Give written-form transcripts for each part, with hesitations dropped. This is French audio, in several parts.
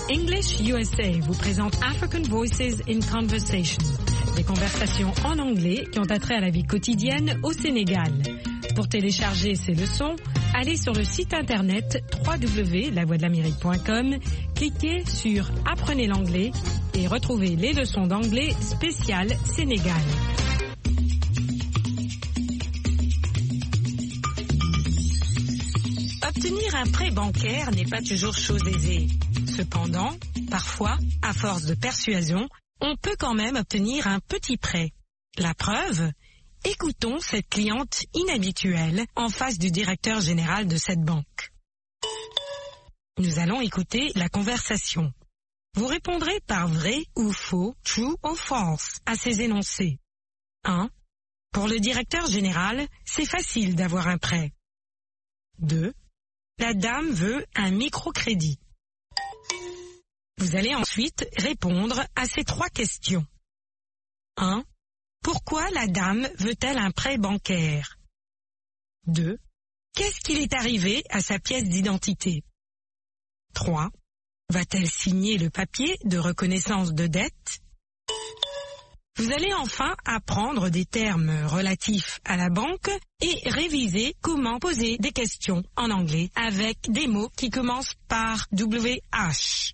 English USA vous présente African Voices in Conversation, des conversations en anglais qui ont attrait à la vie quotidienne au Sénégal. Pour télécharger ces leçons, allez sur le site internet www.lavoixdelamérique.com, cliquez sur Apprenez l'anglais et retrouvez les leçons d'anglais spéciales Sénégal. Obtenir un prêt bancaire n'est pas toujours chose aisée. Cependant, parfois, à force de persuasion, on peut quand même obtenir un petit prêt. La preuve ? Écoutons cette cliente inhabituelle en face du directeur général de cette banque. Nous allons écouter la conversation. Vous répondrez par vrai ou faux, true ou false, à ces énoncés. 1. Pour le directeur général, c'est facile d'avoir un prêt. 2. La dame veut un microcrédit. Vous allez ensuite répondre à ces 3 questions. 1. Pourquoi la dame veut-elle un prêt bancaire? 2. Qu'est-ce qu'il est arrivé à sa pièce d'identité? 3. Va-t-elle signer le papier de reconnaissance de dette? Vous allez enfin apprendre des termes relatifs à la banque et réviser comment poser des questions en anglais avec des mots qui commencent par WH.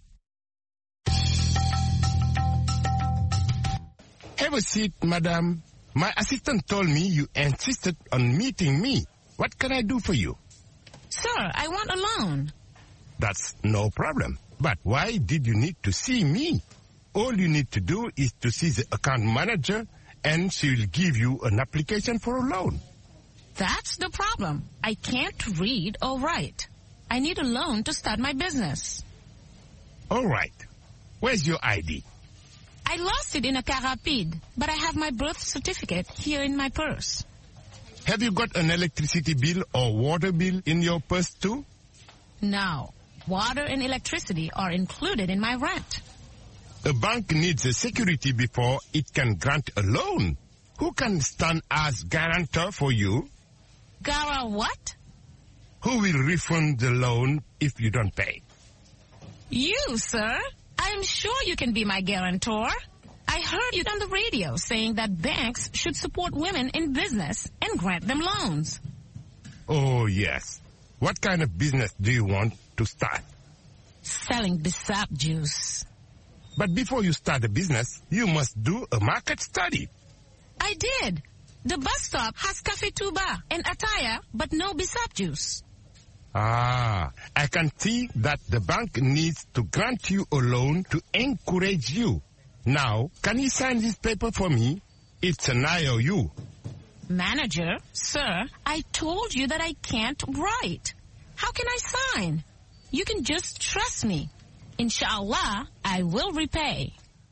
Have a seat, madam. My assistant told me you insisted on meeting me. What can I do for you? Sir, I want a loan. That's no problem. But why did you need to see me? All you need to do is to see the account manager and she will give you an application for a loan. That's the problem. I can't read or write. I need a loan to start my business. All right. Where's your ID? I lost it in a car rapide, but I have my birth certificate here in my purse. Have you got an electricity bill or water bill in your purse too? No. Water and electricity are included in my rent. A bank needs a security before it can grant a loan. Who can stand as guarantor for you? Gara what? Who will refund the loan if you don't pay? You, sir. I'm sure you can be my guarantor. I heard you on the radio saying that banks should support women in business and grant them loans. Oh, yes. What kind of business do you want to start? Selling Bissap juice. But before you start a business, you must do a market study. I did. The bus stop has Cafe Tuba and Ataya, but no Bissap juice. Ah, I can see that the bank needs to grant you a loan to encourage you. Now, can you sign this paper for me? It's an IOU. Manager, sir, I told you that I can't write. How can I sign? You can just trust me. Inshallah, I will repay.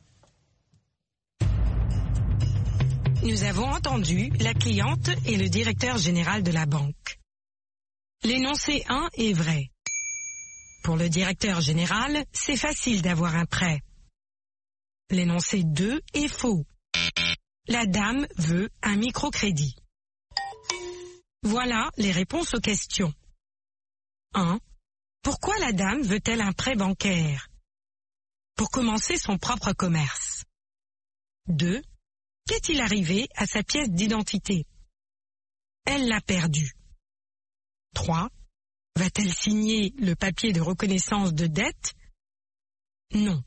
Nous avons entendu la cliente et le directeur général de la banque. L'énoncé 1 est vrai. Pour le directeur général, c'est facile d'avoir un prêt. L'énoncé 2 est faux. La dame veut un microcrédit. Voilà les réponses aux questions. 1. Pourquoi la dame veut-elle un prêt bancaire? Pour commencer son propre commerce. 2. Qu'est-il arrivé à sa pièce d'identité? Elle l'a perdue. 3. Va-t-elle signer le papier de reconnaissance de dette? Non.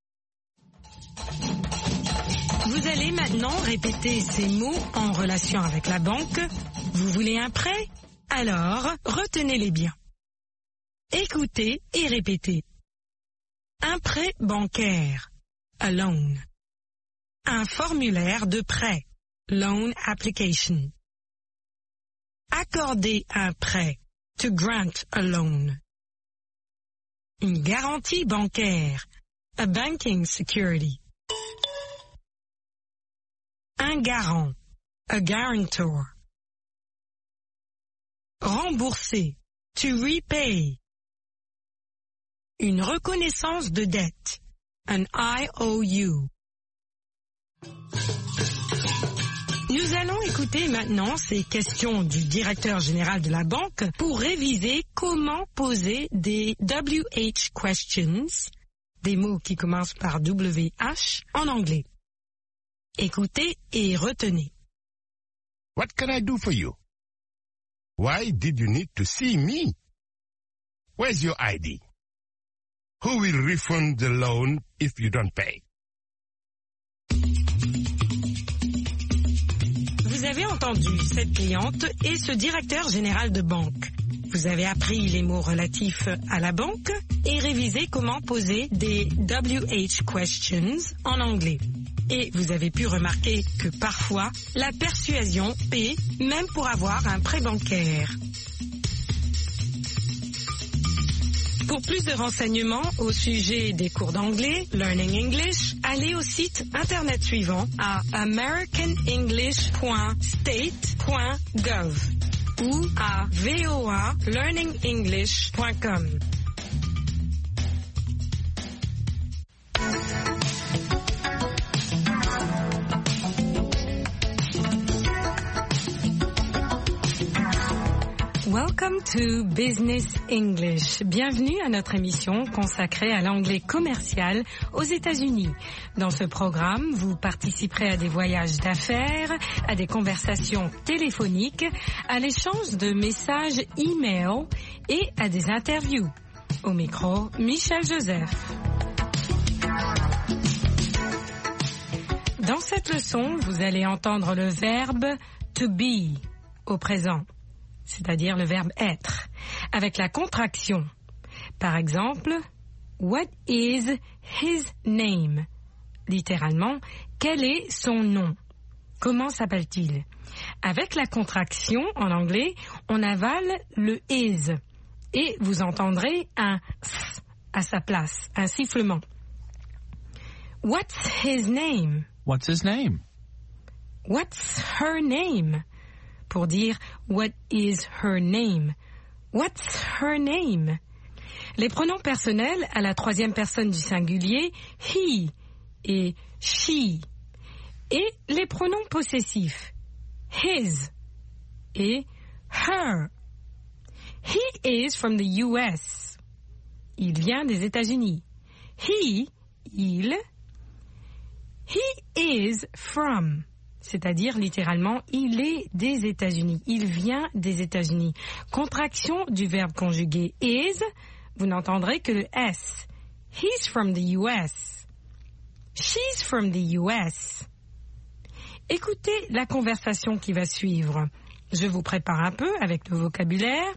Vous allez maintenant répéter ces mots en relation avec la banque. Vous voulez un prêt? Alors, retenez-les bien. Écoutez et répétez. Un prêt bancaire, a loan. Un formulaire de prêt, loan application. Accorder un prêt, to grant a loan. Une garantie bancaire, a banking security. Un garant, a guarantor. Rembourser, to repay. Une reconnaissance de dette, an IOU. Nous allons écouter maintenant ces questions du directeur général de la banque pour réviser comment poser des WH questions, des mots qui commencent par WH en anglais. Écoutez et retenez. What can I do for you? Why did you need to see me? Where's your ID? Who will refund the loan if you don't pay? Vous avez entendu cette cliente et ce directeur général de banque. Vous avez appris les mots relatifs à la banque et révisé comment poser des WH questions en anglais. Et vous avez pu remarquer que parfois, la persuasion paie même pour avoir un prêt bancaire. Pour plus de renseignements au sujet des cours d'anglais, Learning English, allez au site internet suivant à americanenglish.state.gov ou à voalearningenglish.com. Welcome to Business English. Bienvenue à notre émission consacrée à l'anglais commercial aux États-Unis. Dans ce programme, vous participerez à des voyages d'affaires, à des conversations téléphoniques, à l'échange de messages e-mail et à des interviews. Au micro, Michel Joseph. Dans cette leçon, vous allez entendre le verbe to be au présent, c'est-à-dire le verbe être, avec la contraction. Par exemple, what is his name? Littéralement, quel est son nom? Comment s'appelle-t-il? Avec la contraction, en anglais, on avale le is et vous entendrez un s à sa place, un sifflement. What's his name? What's his name? What's her name? Pour dire what is her name? What's her name? Les pronoms personnels à la troisième personne du singulier, he et she. Et les pronoms possessifs, his et her. He is from the US. Il vient des États-Unis. He, il. He is from. C'est-à-dire littéralement, il est des États-Unis. Il vient des États-Unis. Contraction du verbe conjugué is, vous n'entendrez que le S. He's from the US. She's from the US. Écoutez la conversation qui va suivre. Je vous prépare un peu avec le vocabulaire.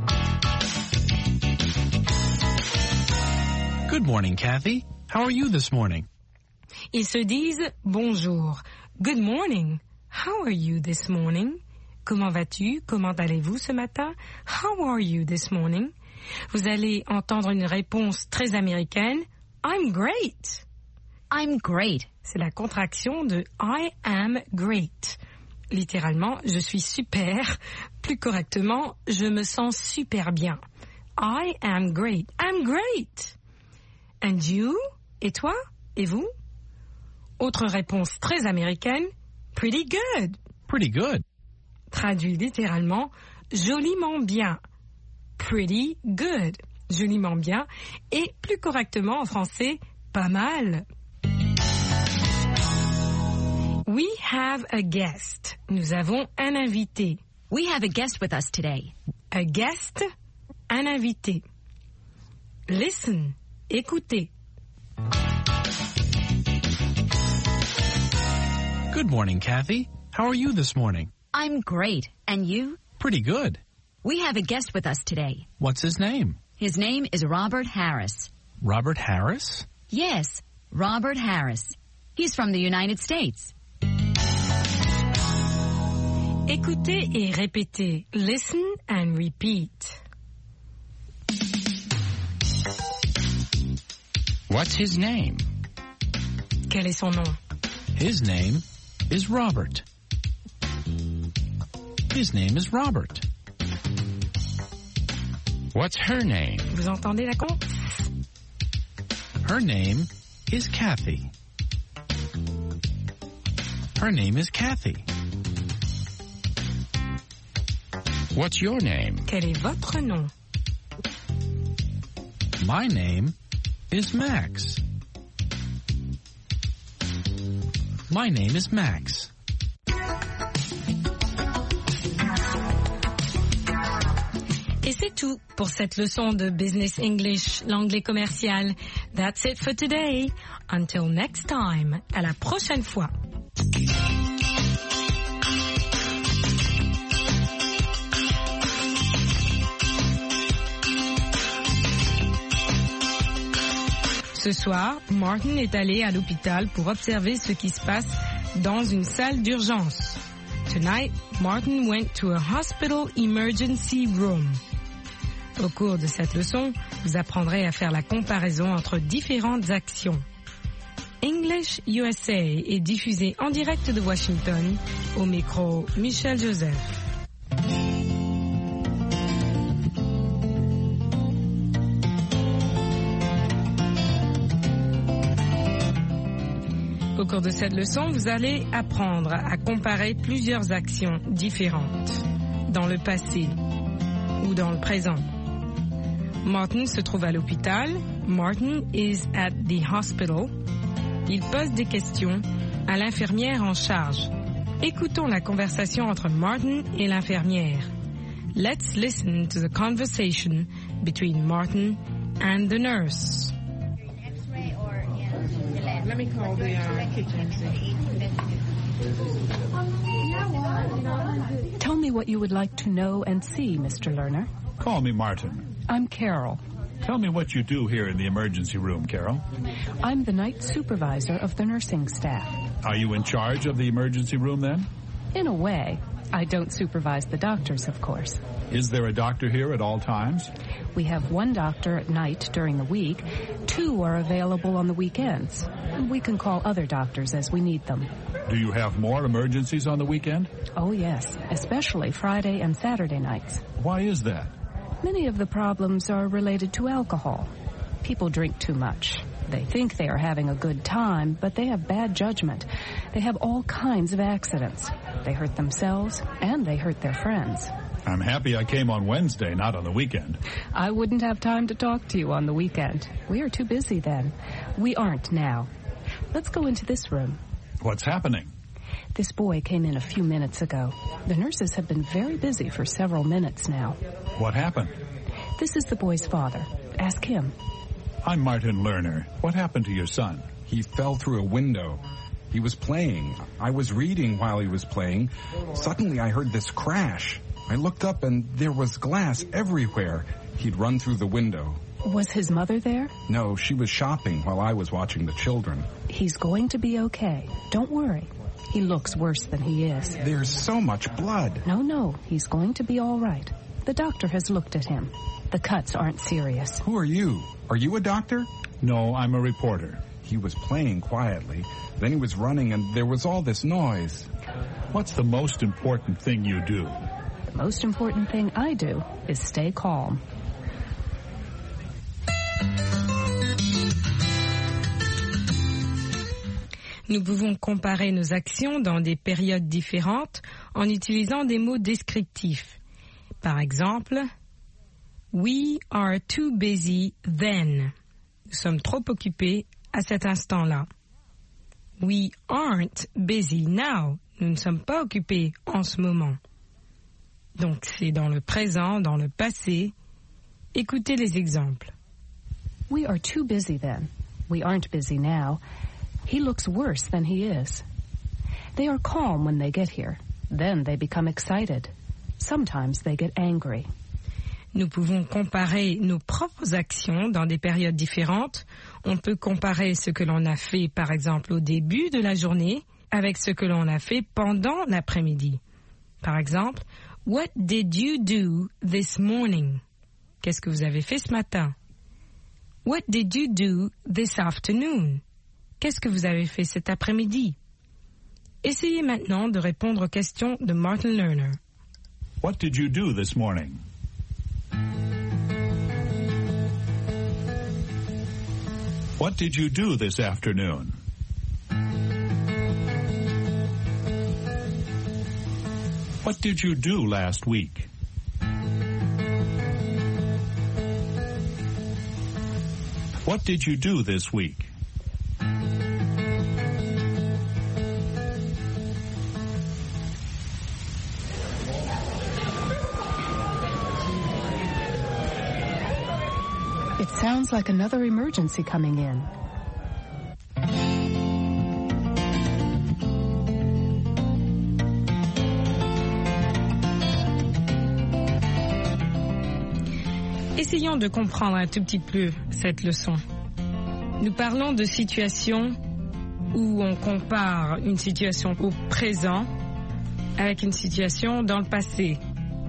Good morning, Kathy. How are you this morning? Ils se disent bonjour. Good morning. How are you this morning? Comment vas-tu? Comment allez-vous ce matin? How are you this morning? Vous allez entendre une réponse très américaine. I'm great. I'm great. C'est la contraction de I am great. Littéralement, je suis super. Plus correctement, je me sens super bien. I am great. I'm great. And you? Et toi? Et vous? Autre réponse très américaine, pretty good. Pretty good. Traduit littéralement, joliment bien. Pretty good. Joliment bien. Et plus correctement en français, pas mal. We have a guest. Nous avons un invité. We have a guest with us today. A guest, un invité. Listen, écoutez. Good morning, Kathy. How are you this morning? I'm great. And you? Pretty good. We have a guest with us today. What's his name? His name is Robert Harris. Robert Harris? Yes, Robert Harris. He's from the United States. Écoutez et répétez. Listen and repeat. What's his name? Quel est son nom? His name is Robert. His name is Robert. What's her name? Vous entendez la con? Her name is Kathy. Her name is Kathy. What's your name? Quel est votre nom? My name is Max. My name is Max. Et c'est tout pour cette leçon de Business English, l'anglais commercial. That's it for today. Until next time. À la prochaine fois. Ce soir, Martin est allé à l'hôpital pour observer ce qui se passe dans une salle d'urgence. Tonight, Martin went to a hospital emergency room. Au cours de cette leçon, vous apprendrez à faire la comparaison entre différentes actions. English USA est diffusé en direct de Washington, au micro Michel Joseph. Au cours de cette leçon, vous allez apprendre à comparer plusieurs actions différentes dans le passé ou dans le présent. Martin se trouve à l'hôpital. Martin is at the hospital. Il pose des questions à l'infirmière en charge. Écoutons la conversation entre Martin et l'infirmière. Let's listen to the conversation between Martin and the nurse. Let me call the kitchen. Tell me what you would like to know and see, Mr. Lerner. Call me Martin. I'm Carol. Tell me what you do here in the emergency room, Carol. I'm the night supervisor of the nursing staff. Are you in charge of the emergency room then? In a way. I don't supervise the doctors, of course. Is there a doctor here at all times? We have one doctor at night during the week. 2 are available on the weekends. We can call other doctors as we need them. Do you have more emergencies on the weekend? Oh, yes, especially Friday and Saturday nights. Why is that? Many of the problems are related to alcohol. People drink too much. They think they are having a good time, but they have bad judgment. They have all kinds of accidents. They hurt themselves, and they hurt their friends. I'm happy I came on Wednesday, not on the weekend. I wouldn't have time to talk to you on the weekend. We are too busy then. We aren't now. Let's go into this room. What's happening? This boy came in a few minutes ago. The nurses have been very busy for several minutes now. What happened? This is the boy's father. Ask him. I'm Martin Lerner. What happened to your son? He fell through a window. He was playing. I was reading while he was playing. Suddenly I heard this crash. I looked up and there was glass everywhere. He'd run through the window. Was his mother there? No, she was shopping while I was watching the children. He's going to be okay. Don't worry. He looks worse than he is. There's so much blood. No, he's going to be all right. The doctor has looked at him. The cuts aren't serious. Who are you? Are you a doctor? No, I'm a reporter. He was playing quietly. Then he was running and there was all this noise. What's the most important thing you do? The most important thing I do is stay calm. Nous pouvons comparer nos actions dans des périodes différentes en utilisant des mots descriptifs. Par exemple, we are too busy then. Nous sommes trop occupés à cet instant-là. We aren't busy now. Nous ne sommes pas occupés en ce moment. Donc c'est dans le présent, dans le passé. Écoutez les exemples. We are too busy then. We aren't busy now. He looks worse than he is. They are calm when they get here. Then they become excited. Sometimes they get angry. Nous pouvons comparer nos propres actions dans des périodes différentes. On peut comparer ce que l'on a fait, par exemple, au début de la journée avec ce que l'on a fait pendant l'après-midi. Par exemple, What did you do this morning? Qu'est-ce que vous avez fait ce matin? What did you do this afternoon? Qu'est-ce que vous avez fait cet après-midi? Essayez maintenant de répondre aux questions de Martin Lerner. What did you do this morning? What did you do this afternoon? What did you do last week? What did you do this week? It sounds like another emergency coming in. Essayons de comprendre un tout petit peu cette leçon. Nous parlons de situations où on compare une situation au présent avec une situation dans le passé.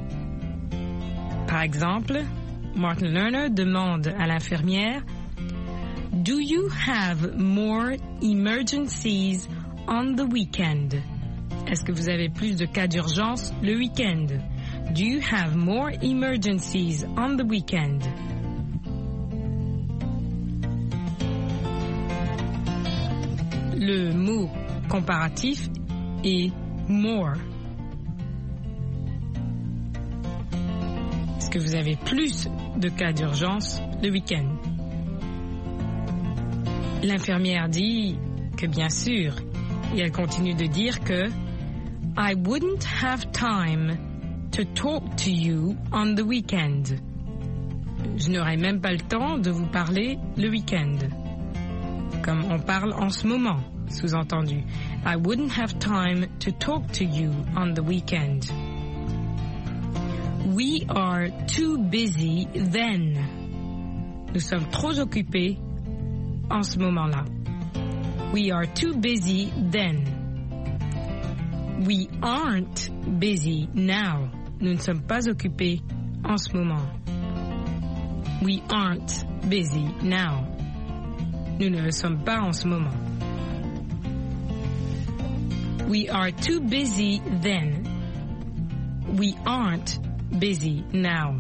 Par exemple, Martin Lerner demande à l'infirmière « Do you have more emergencies on the weekend ?» Est-ce que vous avez plus de cas d'urgence le week-end? Do you have more emergencies on the weekend? Le mot comparatif est more. Est-ce que vous avez plus de cas d'urgence le week-end? L'infirmière dit que bien sûr, et elle continue de dire que I wouldn't have time to talk to you on the weekend. Je n'aurai même pas le temps de vous parler le week-end. Comme on parle en ce moment, sous-entendu. I wouldn't have time to talk to you on the weekend. We are too busy then. Nous sommes trop occupés en ce moment-là. We are too busy then. We aren't busy now. Nous ne sommes pas occupés en ce moment. We aren't busy now. Nous ne le sommes pas en ce moment. We are too busy then. We aren't busy now.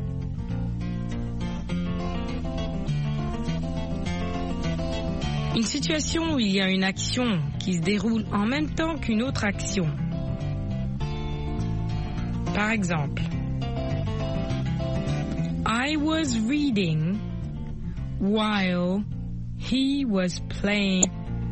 Une situation où il y a une action qui se déroule en même temps qu'une autre action. Par exemple, I was reading while he was playing.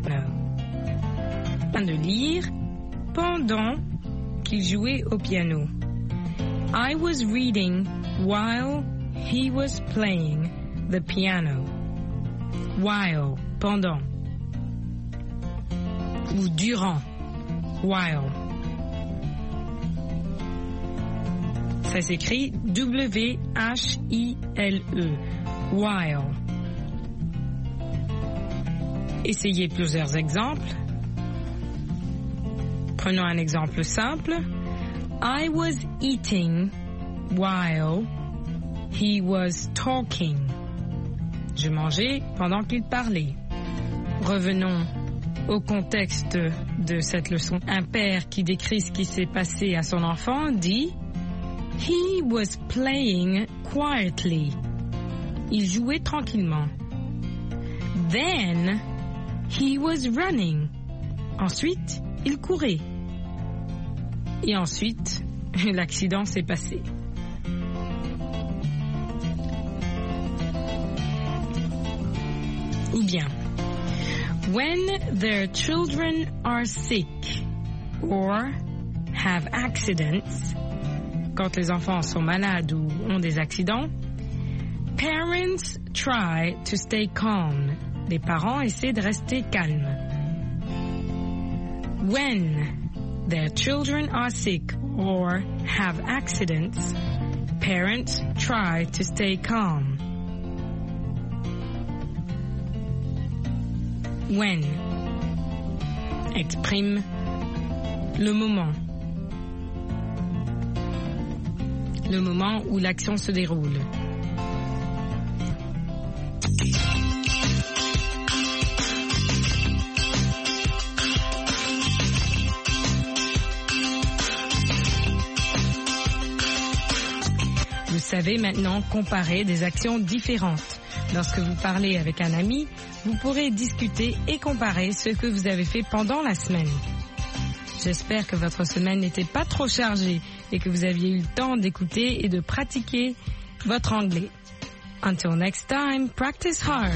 De lire pendant qu'il jouait au piano. I was reading while he was playing the piano. While, pendant. Ou durant. While. Ça s'écrit W-H-I-L-E. While. Essayez plusieurs exemples. Prenons un exemple simple. I was eating while he was talking. Je mangeais pendant qu'il parlait. Revenons au contexte de cette leçon. Un père qui décrit ce qui s'est passé à son enfant dit He was playing quietly. Il jouait tranquillement. Then he was running. Ensuite, il courait. Et ensuite, l'accident s'est passé. Ou bien, when their children are sick or have accidents, quand les enfants sont malades ou ont des accidents, parents try to stay calm. Les parents essaient de rester calmes. When their children are sick or have accidents, parents try to stay calm. When exprime le moment où l'action se déroule. Vous savez maintenant comparer des actions différentes. Lorsque vous parlez avec un ami, vous pourrez discuter et comparer ce que vous avez fait pendant la semaine. J'espère que votre semaine n'était pas trop chargée et que vous aviez eu le temps d'écouter et de pratiquer votre anglais. Until next time, practice hard.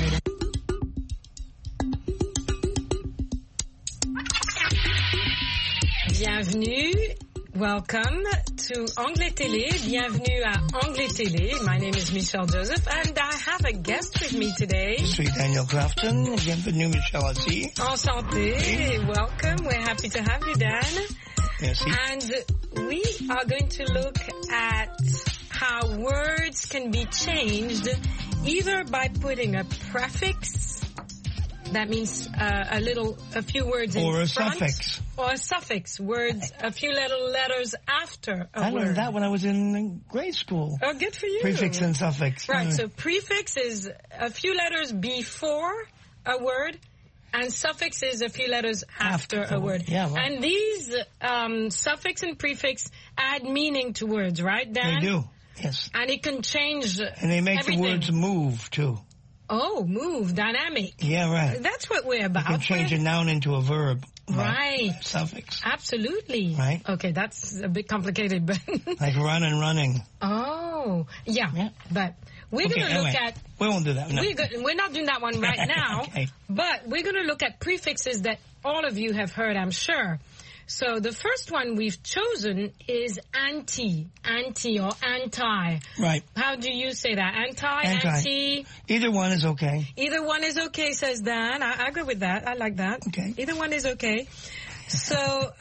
Bienvenue Welcome to Anglais Télé. Bienvenue à Anglais Télé. My name is Michelle Joseph, and I have a guest with me today. Je suis Daniel Crafton. Bienvenue, Michelle aussi. Enchanté. Welcome. We're happy to have you, Dan. Merci. And we are going to look at how words can be changed either by putting a prefix, that means a few words in front. Or a suffix. Or a suffix, words, a few little letters after a I word. learned that when I was in grade school. Oh, good for you. Prefix and suffix. Right, so prefix is a few letters before a word, and suffix is a few letters after a word. Yeah, right. And these suffix and prefix add meaning to words, right, Dan? They do, yes. And it can change And they make everything. the words move, too. Oh, move, dynamic. Yeah, right. That's what we're about. You can change a noun into a verb. Right. Suffix. Absolutely. Right. Okay, that's a bit complicated, but... Like run and running. Oh, yeah. But we're Okay, going to look anyway, at... we won't do that. No. We're not doing that one right now, Okay. but we're going to look at prefixes that all of you have heard, I'm sure. So the first one we've chosen is anti or anti. Right. How do you say that? Anti? Either one is okay. Either one is okay, says Dan. I agree with that. I like that. Okay. Either one is okay. So,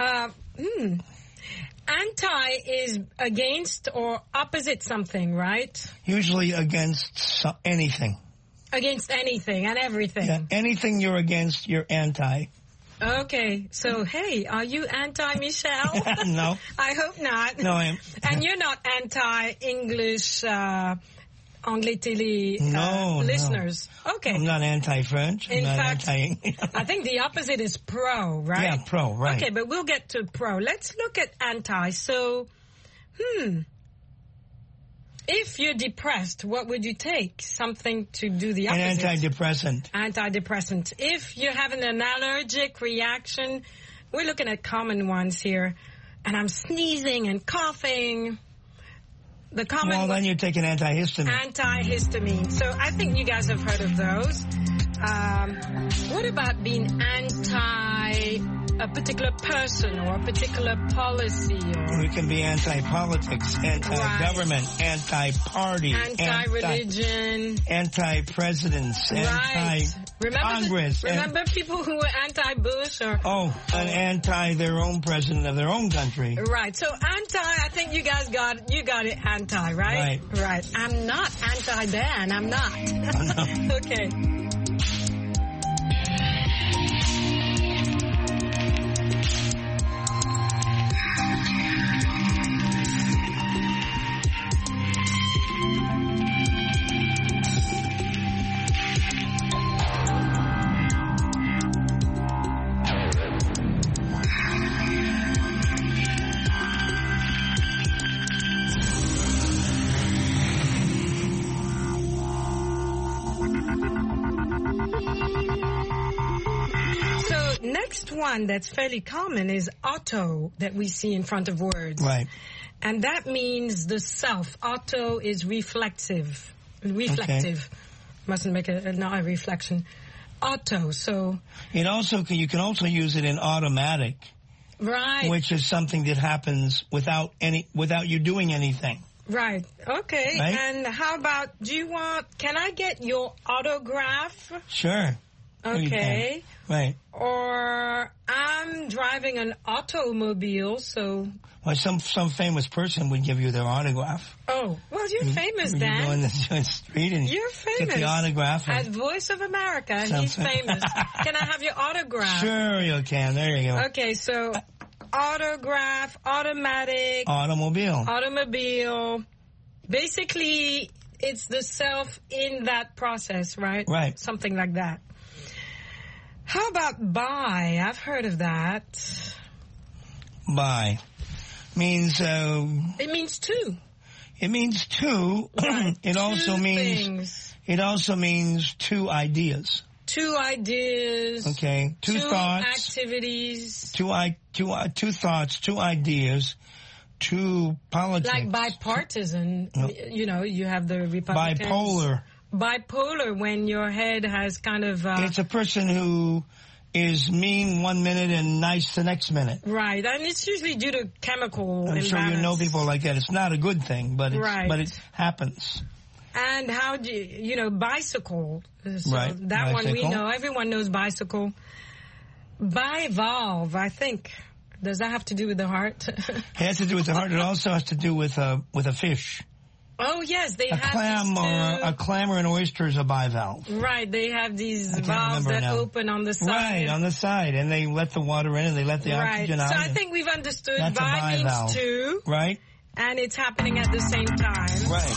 anti is against or opposite something, right? Usually against anything. Against anything and everything. Yeah, anything you're against, you're anti. Okay, so hey, are you anti-Michelle? No. I hope not. No, I am. And you're not anti-English, Anglais Télé listeners? No. Okay. I'm not anti-French. In I'm not fact, anti- I think the opposite is pro, right? Yeah, pro, right. Okay, but we'll get to pro. Let's look at anti. So, if you're depressed, what would you take? Something to do the opposite. An antidepressant. Antidepressant. If you're having an allergic reaction, we're looking at common ones here. And I'm sneezing and coughing. The common Well, then you take an antihistamine. Antihistamine. So I think you guys have heard of those. What about being anti a particular person or a particular policy? Or We can be anti-politics, anti-government, anti-party, anti-religion, anti-presidents, anti-Congress. Remember people who were anti-Bush or... Oh, an anti their own president of their own country. Right. So anti, I think you guys got it anti, right? Right. I'm not anti-Dan. I'm not. Oh, no. Okay. Next one that's fairly common is auto that we see in front of words. Right. And that means the self. Auto is reflective. Reflective. Okay. Mustn't make not a reflection. Auto, so... You can also use it in automatic. Right. Which is something that happens without you doing anything. Right. Okay. Right? And how about, can I get your autograph? Sure. Okay. Right. Or I'm driving an automobile, so... Well, some famous person would give you their autograph. Oh, well, you're famous, Dan. You go in the street and you're famous. Get the autograph. At Voice of America, he's famous. Can I have your autograph? Sure you can. There you go. Okay, so autograph, automatic... Automobile. Basically, it's the self in that process, right? Right. Something like that. How about buy? I've heard of that. Buy means... it means two. It means two. Right. It also means two ideas. Two ideas. Okay. Two thoughts. Activities. Two thoughts, two ideas, two politics. Like bipartisan. No. You have the Republicans. Bipolar, when your head has kind of... it's a person who is mean 1 minute and nice the next minute. Right, and it's usually due to chemical I'm sure you know imbalance. people like that. It's not a good thing, but it happens. And how do you bicycle? So Right, that one we bicycle. know. Everyone knows bicycle. Bivalve, I think. Does that have to do with the heart? It has to do with the heart. It also has to do with a fish. Oh yes, they have Clam these two, a clam or an oyster is a bivalve. Right, they have these can't valves remember that now. open on the side. Right, on the side, and they let the water in and they let the oxygen out. So I think we've understood That's a bi means bivalve. two, Right? and it's happening at the same time. Right.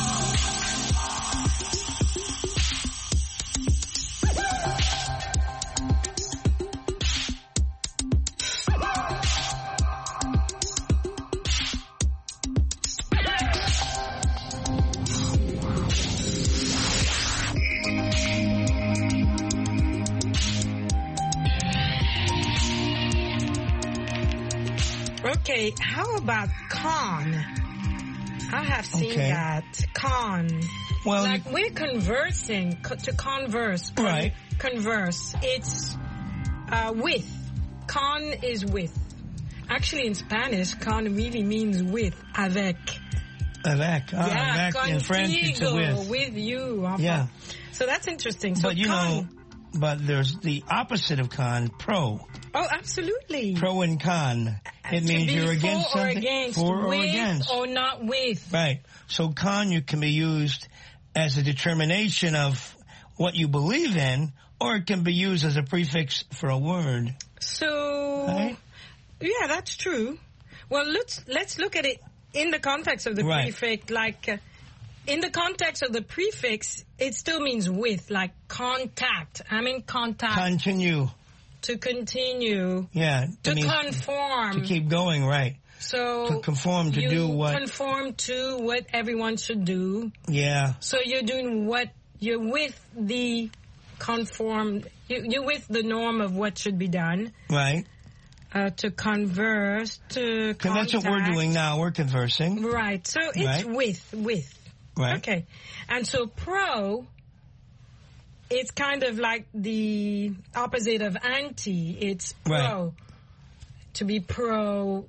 Okay, how about con? I have seen that. Con. Well, like we're conversing, to converse. Right. Converse. It's with. Con is with. Actually, in Spanish, con really means with, avec. Avec. Yeah, avec. In French, it's a contigo, with. you. Yeah. So that's interesting. So But you con. know, but there's the opposite of con, pro. Oh, absolutely. Pro and con. It To means be you're against for or something. against, For or with against. or not with. Right. So con you can be used as a determination of what you believe in, or it can be used as a prefix for a word. So, Right? yeah, that's true. Well, let's look at it in the context of the Right. prefix. Like, in the context of the prefix, it still means with, like contact. I'm in contact. Continue. To continue. Yeah. To it means conform. To keep going, right. So To conform, to you do what? conform to what everyone should do. Yeah. So you're doing what you're with the conform. You're with the norm of what should be done. Right. To converse, to And that's what we're contact. doing now. We're conversing. Right. So it's Right. with. Right. Okay. And so pro, it's kind of like the opposite of anti. It's pro. Right. To be pro.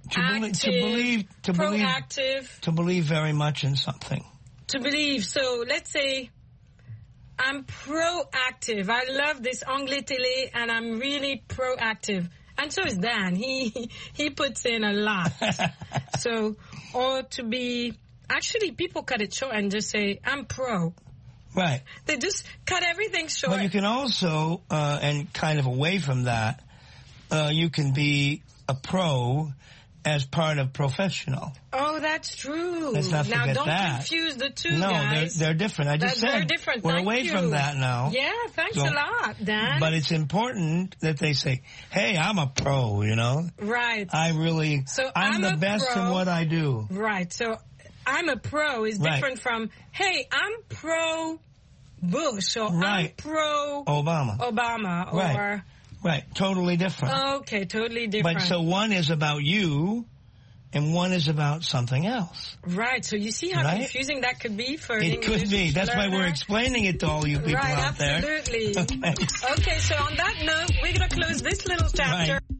Proactive. To believe very much in something. To believe. So let's say I'm proactive. I love this Anglais Télé and I'm really proactive. And so is Dan. He puts in a lot. So, or to be, actually people cut it short and just say, I'm pro. Right. They just cut everything short. But you can also, and kind of away from that, you can be a pro as part of professional. Oh, that's true. Let's not now, forget don't that. confuse the two, No, guys. they're different. I just They're said different. we're Thank away you. from that now. Yeah, thanks So- a lot, Dan. But it's important that they say, hey, I'm a pro, you know? Right. I'm the a best pro. in what I do. Right. So I'm a pro is Right. different from, hey, I'm pro Bush or I'm Right. pro Obama. or... Right. Right. Totally different. Okay, totally different. But so one is about you and one is about something else. Right. So you see how Right? confusing that could be for an It English could be. That's why learner? we're explaining it to all you people Right, out there. absolutely. Okay, so on that note, we're going to close this little chapter. Right.